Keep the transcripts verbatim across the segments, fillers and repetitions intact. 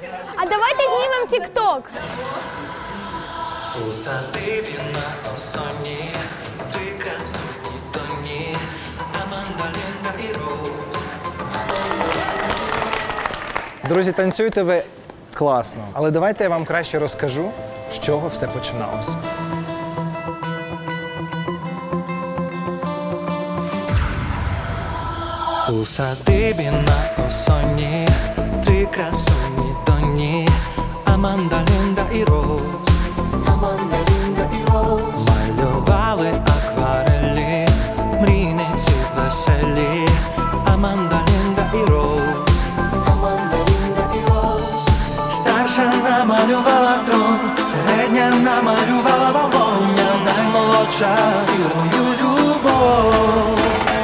А давайте знімемо тік-ток. У садибі на осоні три красуні доні, Аманда, Лінда і Роуз. Друзі, танцюєте ви класно, але давайте я вам краще розкажу, з чого все починалося. У садибі на осоні три красуні доні, Аманда, Лінда і Роуз. Аманда, Лінда і Роуз. Малювали акварелі, мрійниці веселі, Аманда, Лінда і Роуз. Аманда, Лінда і Роуз. Старша намалювала трон, середня намалювала вогонь, а наймолодша вірною любов.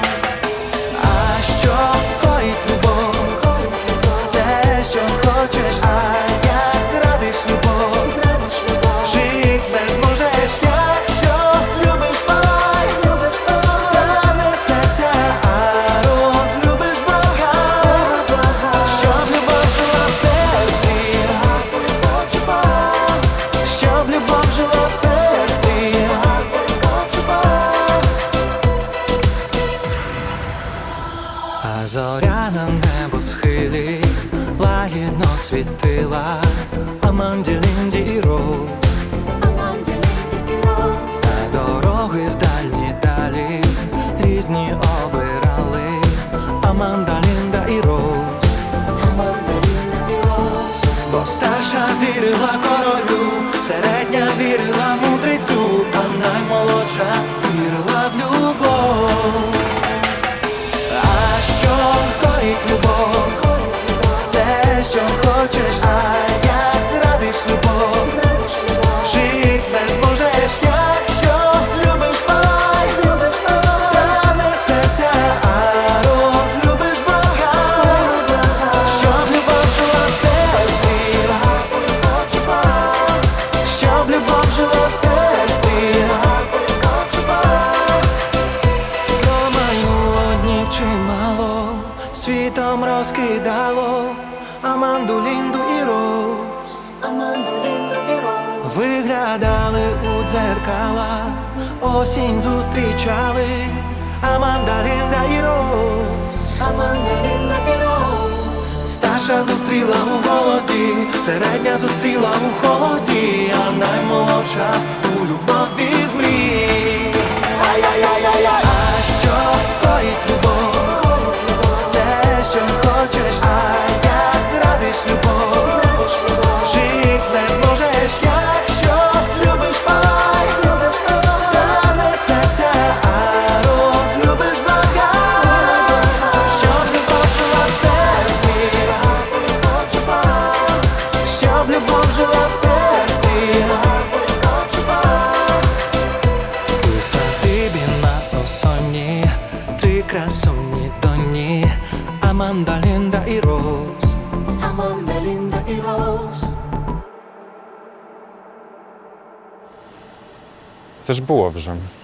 А що коїть любов? Все, що хочеш, а як зрадиш любов? Жить не зможеш, якщо любиш палай, та не серця, а розлюбиш Бога. Щоб любов жила в серці, щоб любов жила в серці. А зоря на небосхилі лагідно світила Аманді, Лінді і Роуз. Аманді, Лінді і Роуз. За дороги в дальні далі різні обирали Аманда, Лінда і Роуз. Аманда, Лінда і Роуз. Бо старша вірила королю, середня вірила мудрецю, а наймолодша вірила в любов. А що коїть любов? Все, що хочеш, а як зрадиш любов? Жить не зможеш, якщо любиш палай, та не серця, а розлюбиш Бога. Щоб любов жила в серці, щоб любов жила в серці. Чимало світом розкидало Аманду, Лінду і Роуз. Аманду, Лінду і Роуз. Виглядали у дзеркала, осінь зустрічали Аманда, Лінда і Роуз. Аманда, Лінда і Роуз. Старша зустріла у голоді, середня зустріла у холоді, а наймолодша у любові з мрій. Ай-яй-яй-яй-яй. А що коїть любов? Все, що хочеш, а як зрадиш любов? Жить не зможеш, якщо любиш палай, та не серця, а розлюбиш Бога. Щоб любов жила в серці, щоб любов жила в серці. У садибі на осоні три красуні доні, Аманда, Лінда і Роуз. Аманда, Лінда і Роуз. Це ж було вже.